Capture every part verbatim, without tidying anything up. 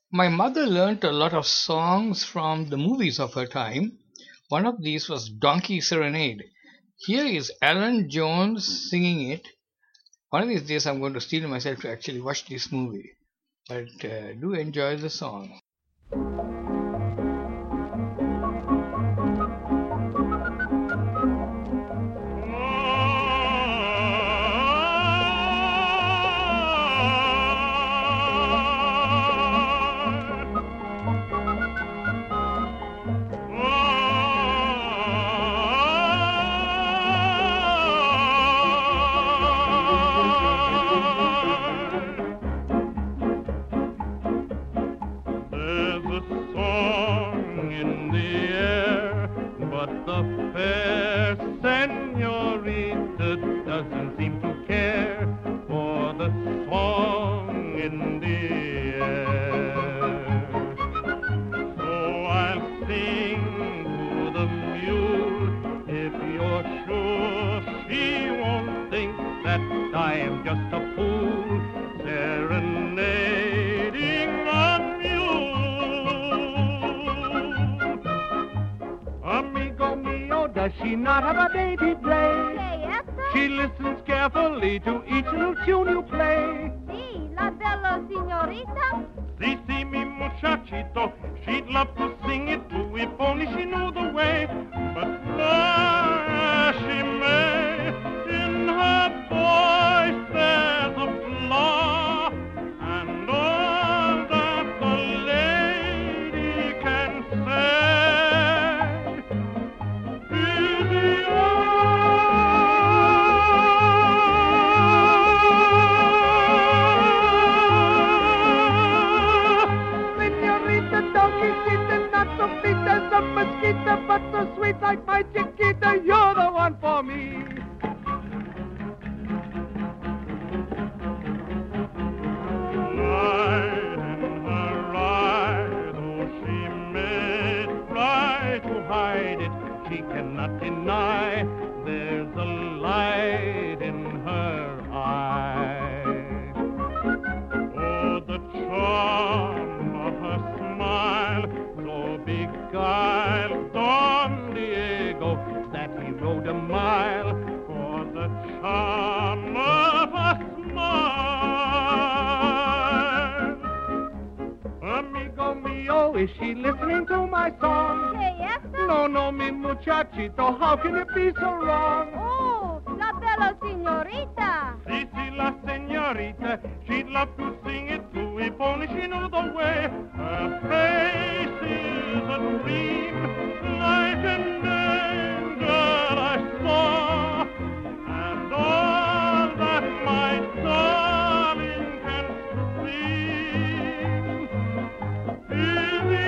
My mother learnt a lot of songs from the movies of her time. One of these was Donkey Serenade. Here is Alan Jones singing it. One of these days I'm going to steel myself to actually watch this movie. But uh, do enjoy the song. Does she not have a dainty play? Yes, sir. She listens carefully to each little tune you play. Si, la bella signorita. Si, si, mi muchachito, she'd love to sing it too if only she knew the way. But fly as she may, in her voice there's a flaw, and all that the lady can say. But so sweet like my Chiquita, you're the one for me. Light in her eye, though she may try to hide it, she cannot deny there's a light in her eye. Oh, the charm of her smile, so beguiled Don Diego that he rode a mile for the charm of a smile. Amigo mio, is she listening to my song? Yes, sir. No, no, mi muchachito, how can you be so wrong? Oh, la bella signorita. Si, si, la señorita, she'd love to sing it too if only she knew the way. Her face is a dream, like an angel I saw, and all that my darling can scream is the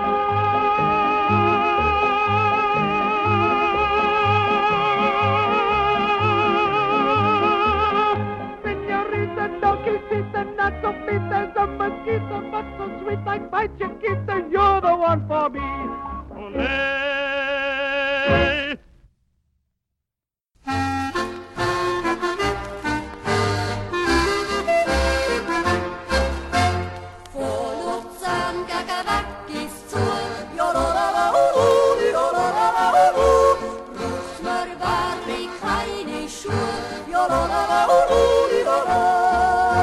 Señorita, don't kiss it, not so big as a mosquito, but so sweet like my Chiquita, you're the one for me. Olé! Polutsanka kavakis zur, jorororororororororororor. Ruchmar varri keine Schuhe, jorororororororororor.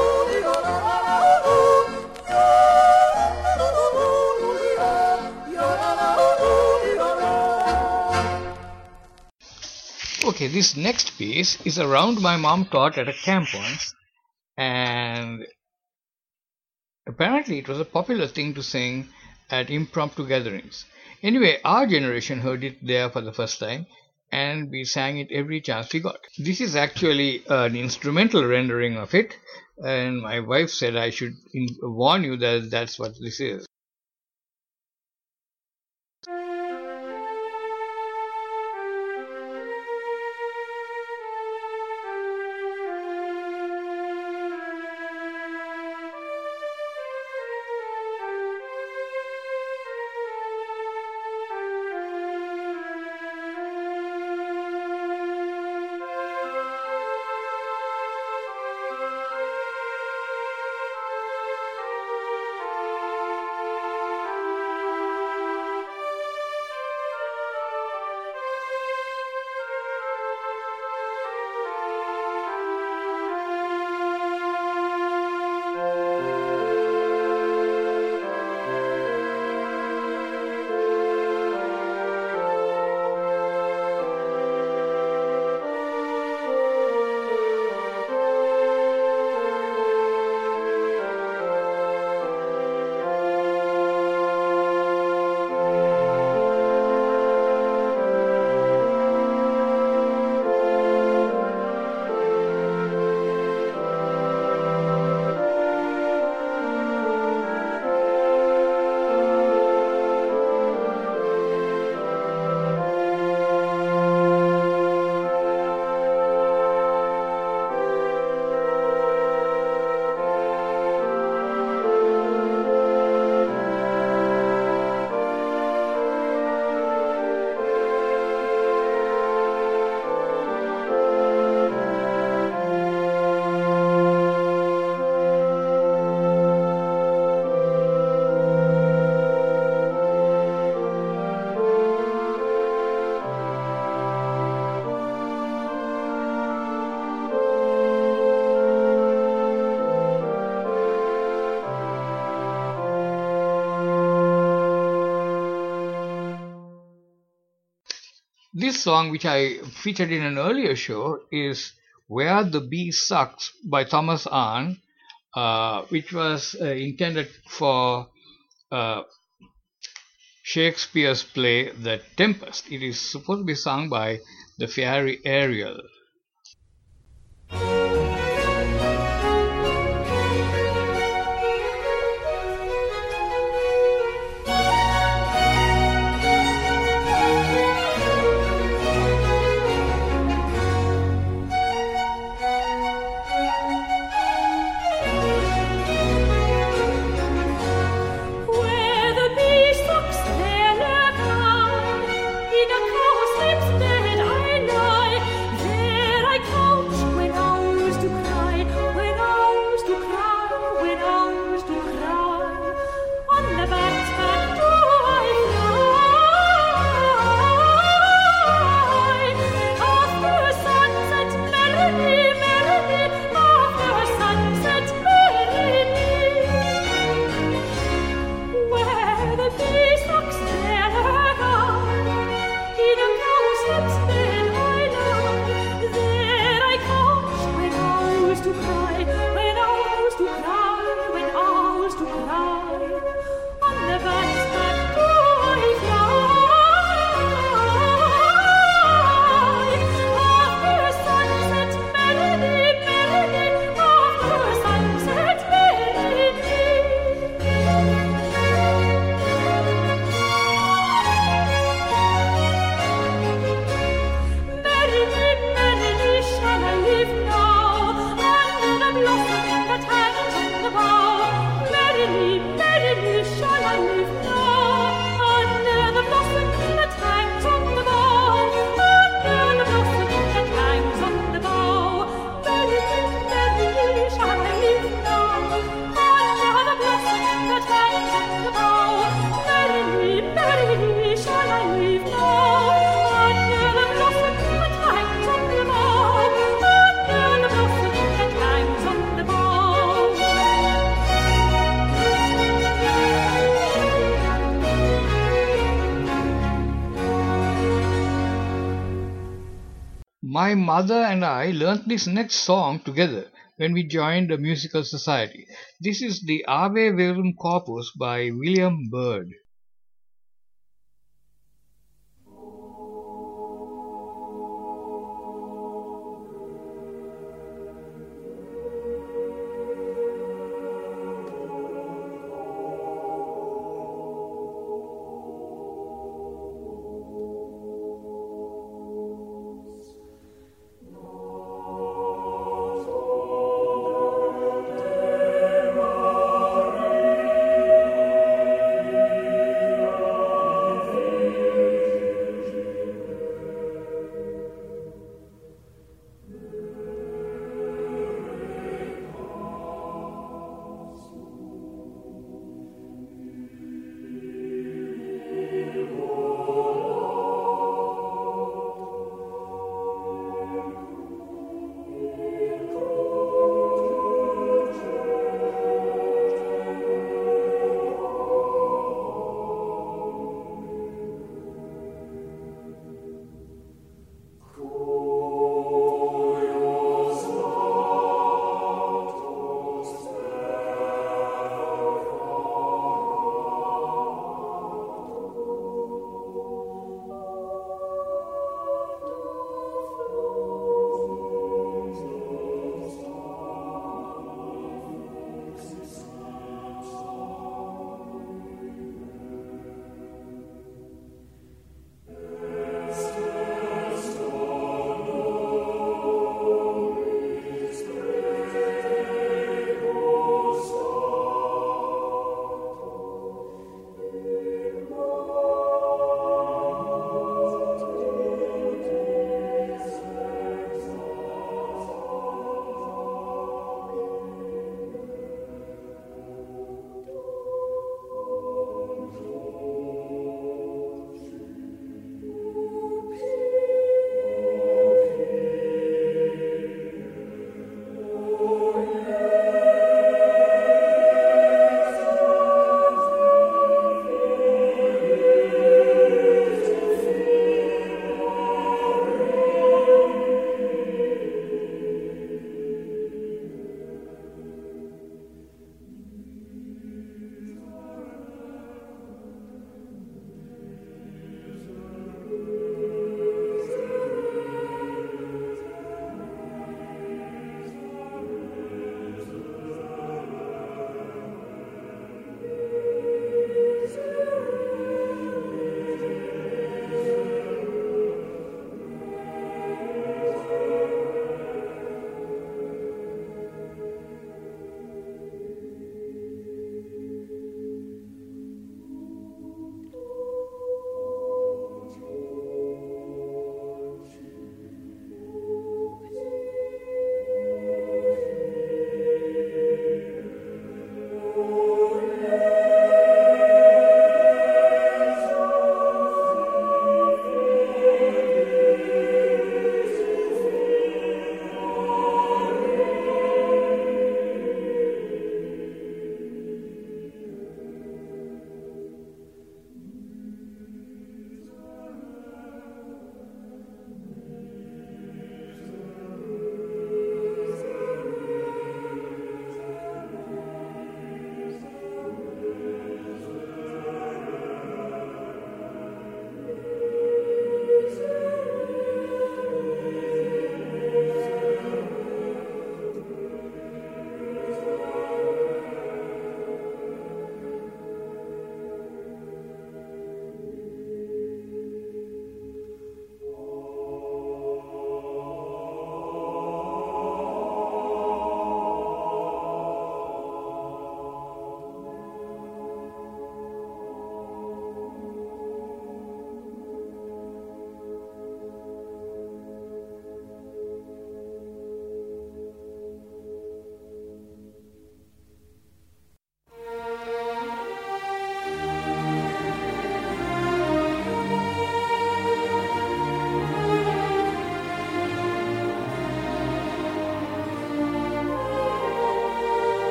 Yo Okay, this next piece is a round my mom taught at a camp once, and apparently it was a popular thing to sing at impromptu gatherings. Anyway, our generation heard it there for the first time, and we sang it every chance we got. This is actually an instrumental rendering of it, and my wife said I should in- warn you that that's what this is. This song, which I featured in an earlier show, is Where the Bee Sucks by Thomas Arne, uh, which was uh, intended for uh, Shakespeare's play The Tempest. It is supposed to be sung by the fairy Ariel. Where the bee sucks, there lurk I, in a cowslip's bed I lie. There My mother and I learnt this next song together when we joined a musical society. This is the Ave Verum Corpus by William Byrd.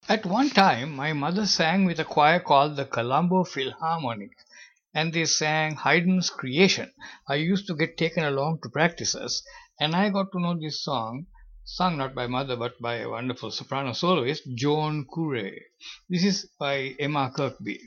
At one time, my mother sang with a choir called the Colombo Philharmonic, and they sang Haydn's Creation. I used to get taken along to practices, and I got to know this song, sung not by mother but by a wonderful soprano soloist, Joan Couré. This is by Emma Kirkby.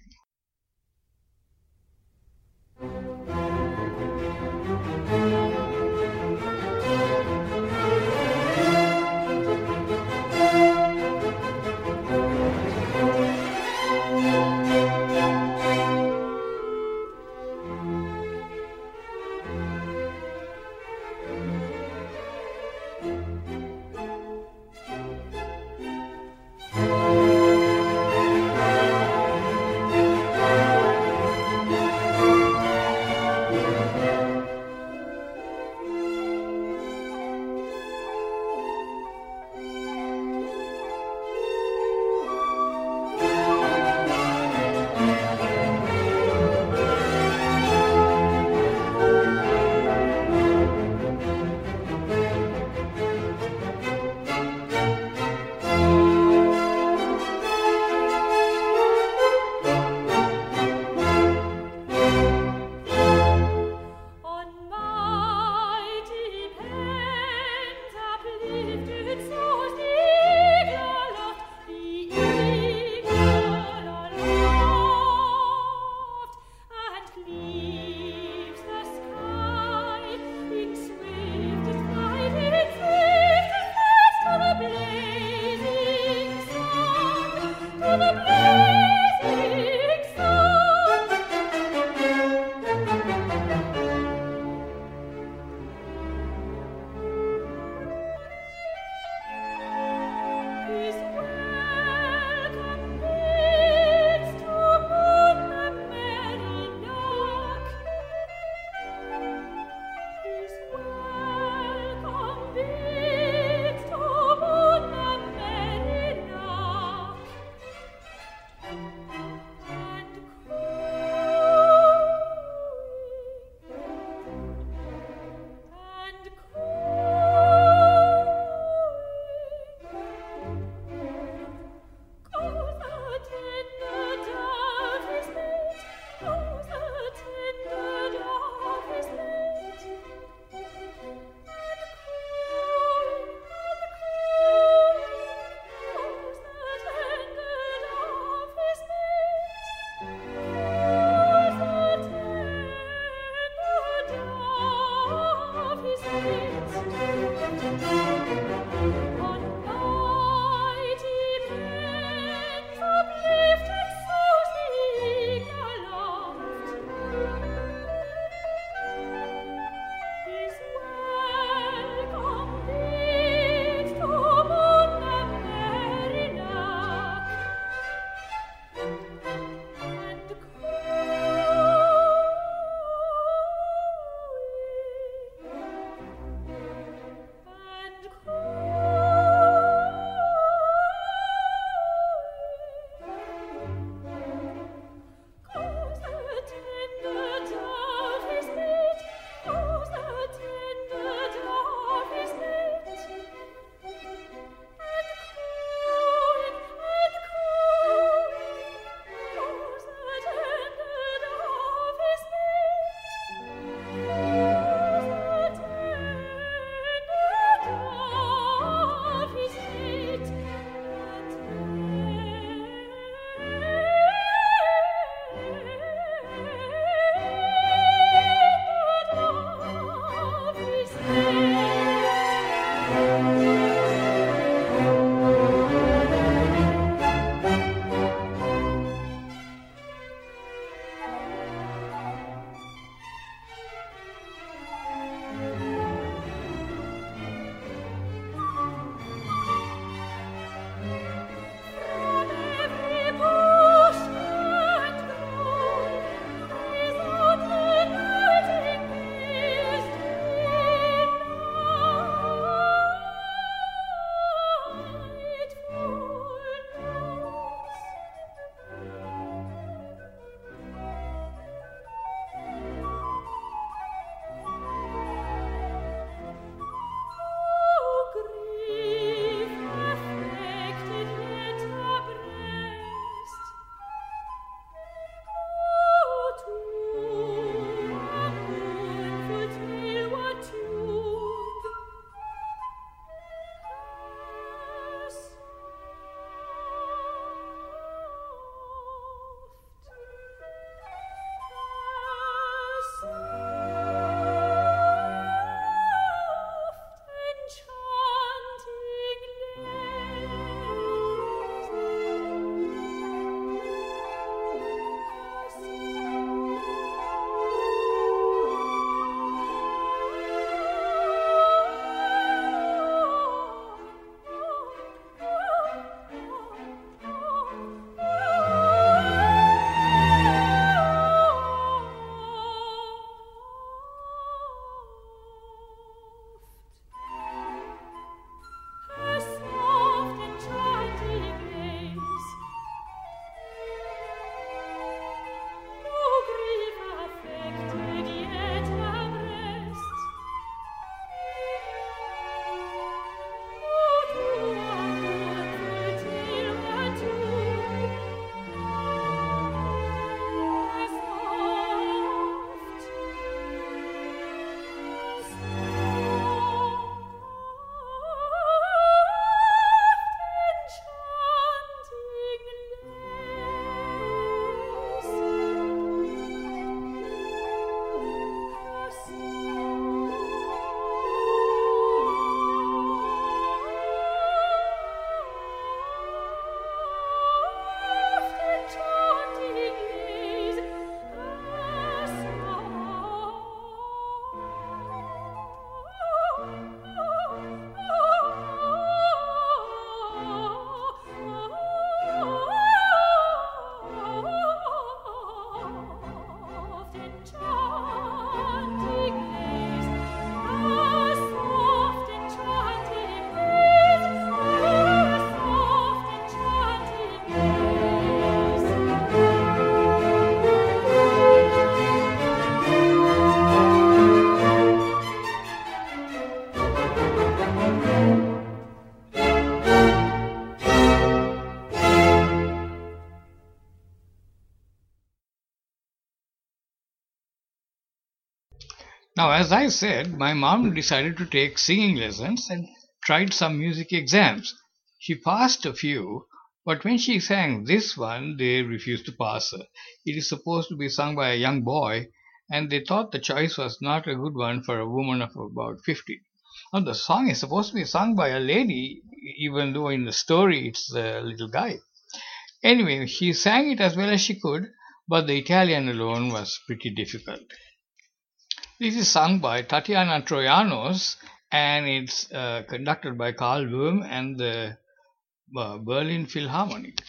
Now, as I said, my mom decided to take singing lessons and tried some music exams. She passed a few, but when she sang this one, they refused to pass her. It is supposed to be sung by a young boy, and they thought the choice was not a good one for a woman of about fifty. Now, the song is supposed to be sung by a lady, even though in the story it's a little guy. Anyway, she sang it as well as she could, but the Italian alone was pretty difficult. This is sung by Tatiana Troyanos, and it's uh, conducted by Carl Böhm and the uh, Berlin Philharmonic.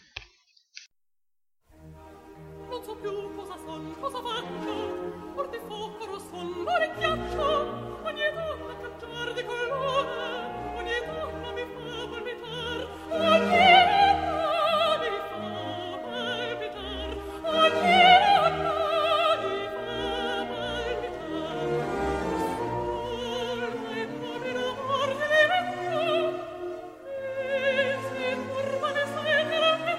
Non so più cosa son, cosa faccio, or di fuoco rosson, or di ghiaccio, ogni donna cangiar di colore, ogni donna mi fa palpitar, ogni donna mi fa palpitar, ogni donna mi fa palpitar. Sol, e come l'amor di vento, e si turba le sere che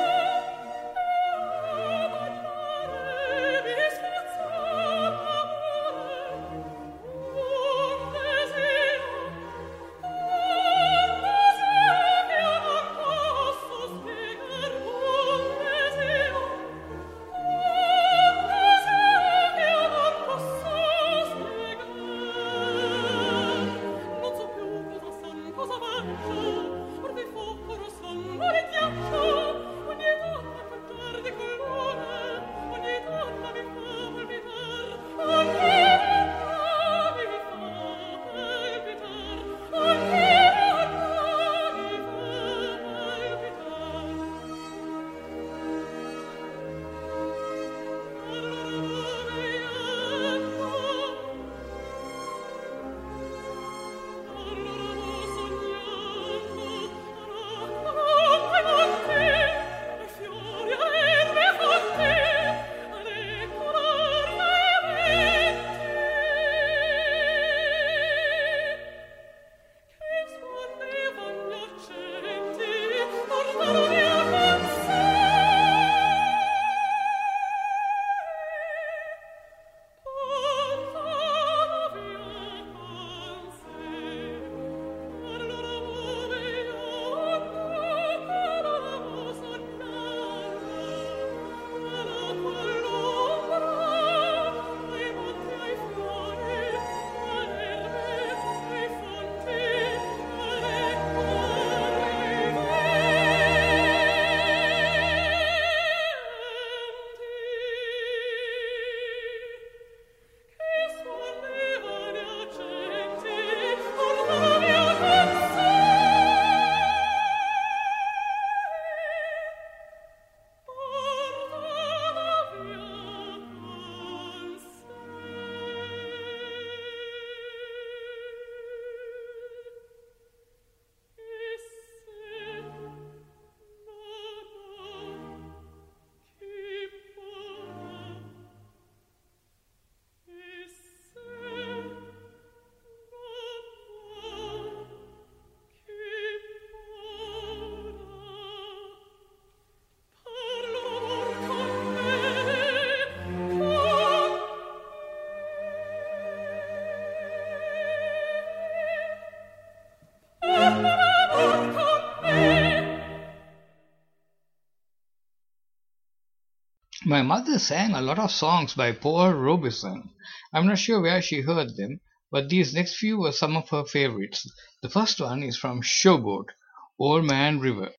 My mother sang a lot of songs by Paul Robeson. I'm not sure where she heard them, but these next few were some of her favorites. The first one is from Showboat, Old Man River.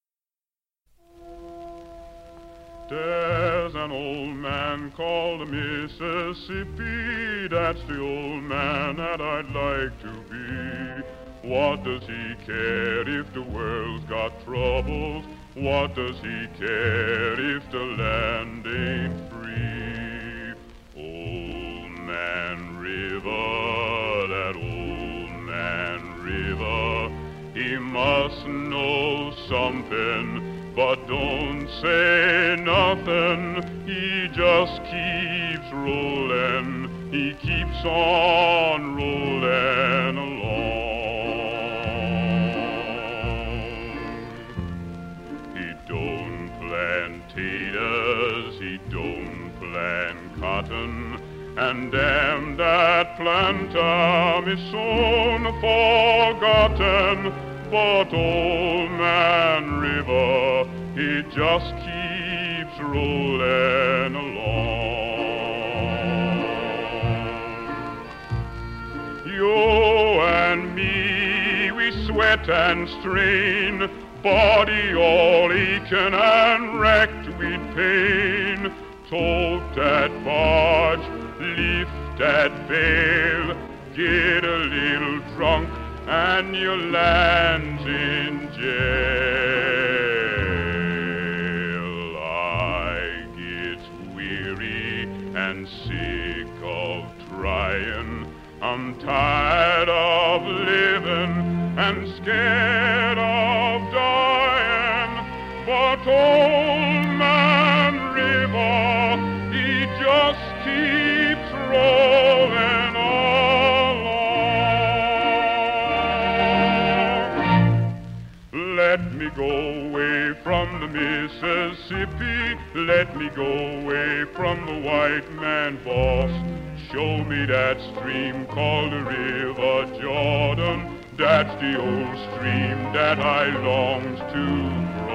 There's an old man called Mississippi, that's the old man that I'd like to be. What does he care if the world's got troubles? What does he care if the land ain't free? Old Man River, that old man River, he must know something, but don't say nothing. He just keeps rolling, he keeps on rolling along. He don't plant taters, he don't plant cotton, and them that plant 'em is soon forgotten. But Old Man River, he just keeps rolling along. You and me, we sweat and strain, body all aching and wrecked with pain. Tote that barge, lift that bale, get a little drunk, and you land in jail. I get weary and sick of trying. I'm tired of living and scared of dying. But Old Man River, he just keeps rolling along. Let me go away from the Mississippi. Let me go away from the white man boss. Show me that stream called the River Jordan. That's the old stream that I longs to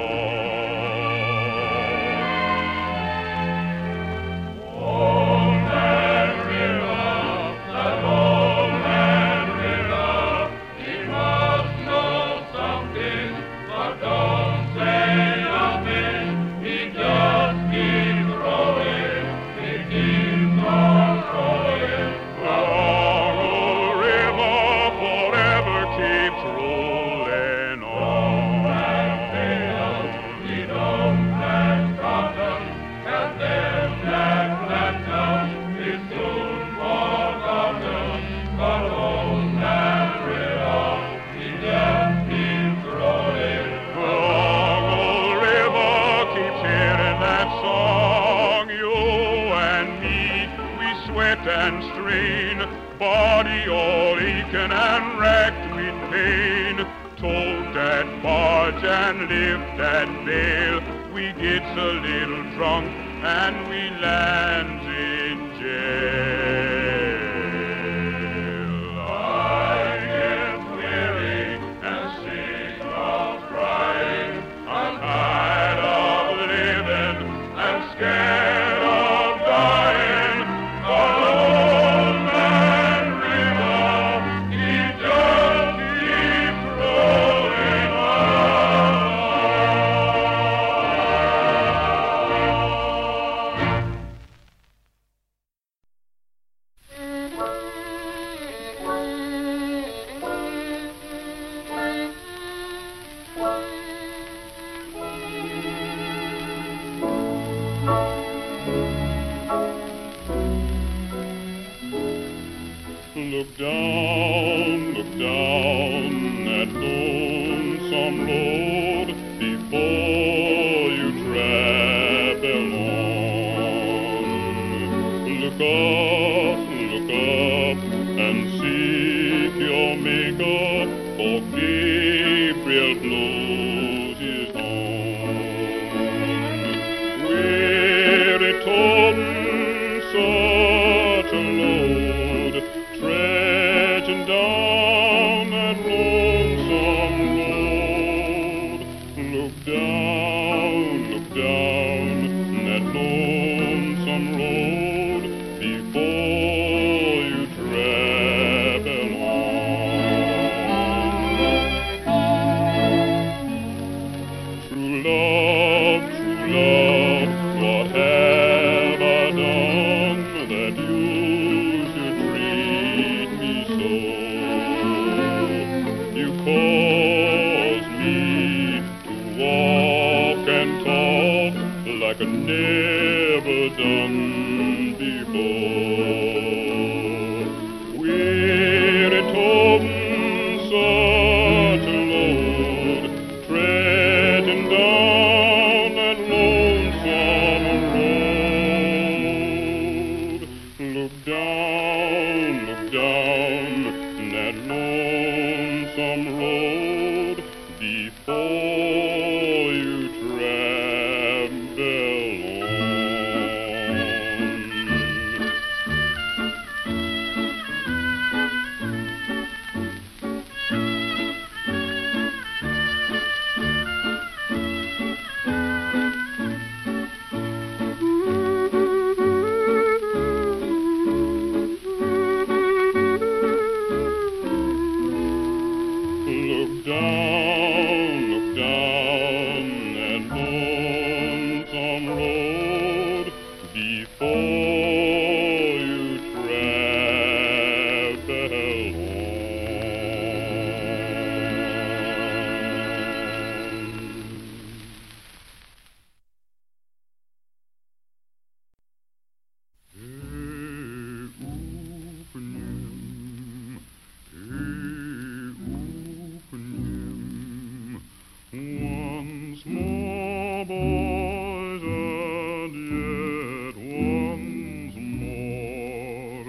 cross. Old Man River, that old man river, he must know something, but don't say nothing. He just keeps rolling, he keeps on rolling. The long old river forever keeps rolling on. He don't plant cotton, and them that plant them is soon forgotten. But Old Man River, he just keeps rolling. The long old river keeps hearing that song. You and me, we sweat and strain, body all aching and racked with pain. Tote that barge and lift that bale, we gets a little drunk and we lands in jail. I get weary and sick of crying. I'm tired of living and scared of dying. But Old Man River, he just keeps rolling along. Look down, look down that lonesome road before you travel on. Look up, look up and seek your Maker, for Gabriel blows his horn. Weary toting such a load, trudging down that lonesome road. Look down, look down that lonesome road before you travel on. True love, true love, what have I done that you should treat me so? You caused me to walk and talk like I never done before. Weary toting such a load, treading down that lonesome road. Look down, look down that lonesome road before you travel on. yet once more.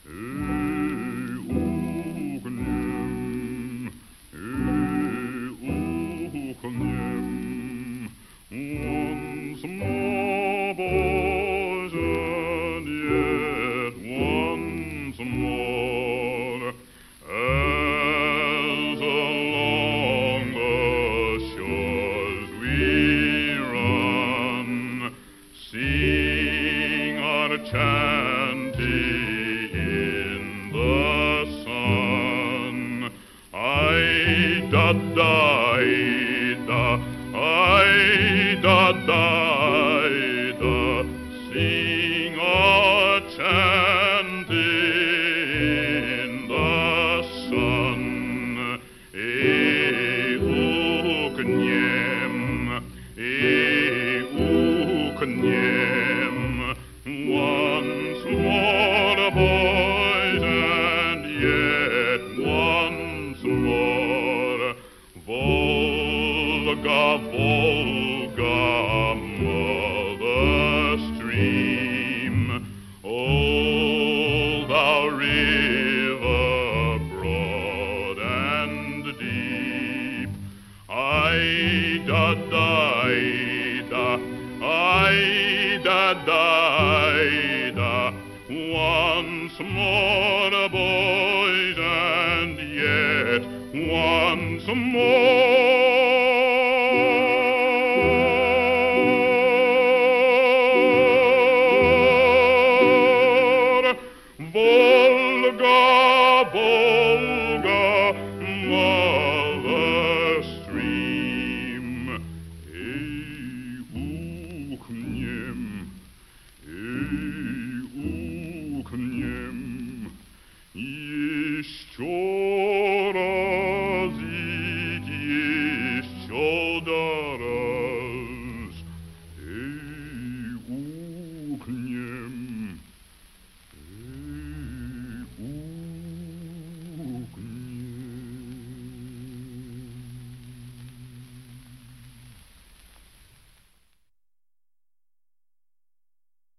Euchniem, euchniem, once more, boys, and yet once more. As along the shores we run, sing our chanty in the sun. I da da da, I da da da, sing our chanty in the sun. Euchniem, euchniem, once more, boys, and yet once more. Volga, Volga, mother stream, oh, thou river broad and deep. I da da da, I da da da, once more, boys, and yet once more.